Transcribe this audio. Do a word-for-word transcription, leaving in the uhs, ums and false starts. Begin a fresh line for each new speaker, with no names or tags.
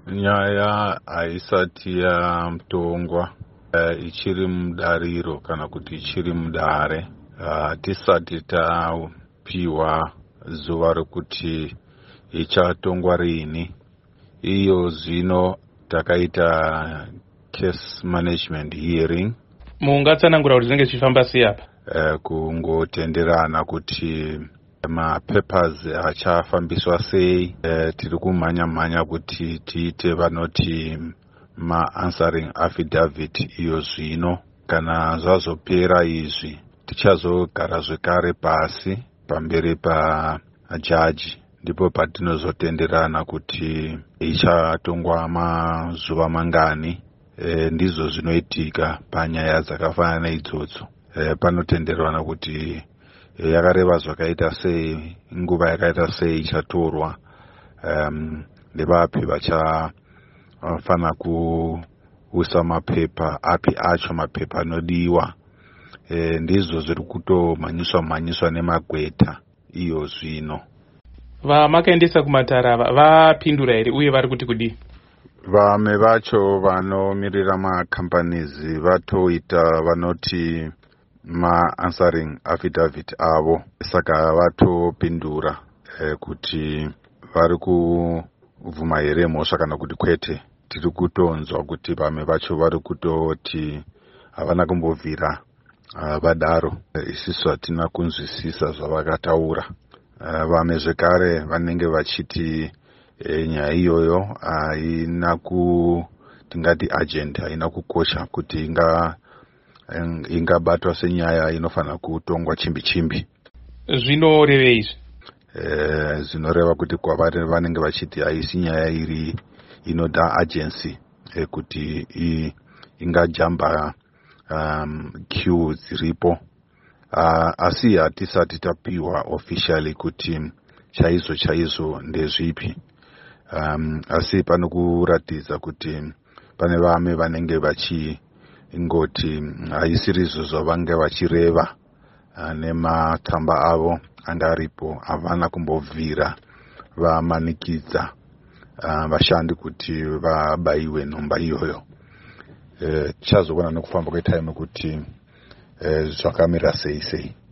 Nyaya haisati yatongwa, uh, ichiri mudariro kana kuti ichiri mudare. Hatisati uh, tapiwa zuva rekuti ichatongwa rini. Iyo zvino takaita case management hearing.
Mungatsanangura kuti zvinenge zvichifamba sei apa?
Uh, kungotenderana kuti mapapers achafambiswa sei. Uh, tiri kumhanya mhanya kuti tiite vanoti ma-answering affidavit iyo zvino. Kana zvazopera izvi tichazogara zvekare pasi pamberi pajaji, ndipo patinozotenderana kuti ichatongwa mazuva mangani. E, ndizvo zvinoitika panyaya dzakafanana neidzodzo. E, panotenderwana kuti e, yakareva zvakaita sei, nguva yakaita sei ichatorwa, um, nevapi vachafana kuusa mapepa, api acho mapepa anodiwa. E, ndizvo zviri kutomhanyiswa mhanyiswa nemagweta iyo zvino.
Vamakaendesa kumatara vapindura here uye vari kuti kudii?
Vamwe vacho vanomirira macompanies vatoita vanoti ma-answering affidavit avo. Saka vatopindura eh, kuti vari kubvuma here mhosva kana kuti kwete. Tiri kutonzwa kuti vamwe vacho vari kutoti havana kumbobvira uh, vadaro. Isisu hatina kunzwisisa zvavakataura. Uh, vamwe zvekare vanenge vachiti E, nyaya iyoyo haina ku tingati agent haina kukosha kuti inga ingabatwa senyaya inofanira kutongwa chimbi chimbi.
Zvinorevei izvi?
E, zvinoreva kuti kwavari vanenge vachiti haisi nyaya iri inoda agency e, kuti i, ingajamba um, queue dziripo. Uh, asi hatisati tapiwa officially kuti chaizvo chaizvo ndezvipi. Um, asi pano kuratidza kuti pane vamwe vanenge vachingoti haisiri izvo zvavange vachireva uh, nematsamba avo anga aripo, havana kumbobvira vamanikidza uh, vashandi kuti vabayiwe nhomba iyoyo. Uh, tichazoona nokufamba kwetime kuti uh, zvakamira sei sei.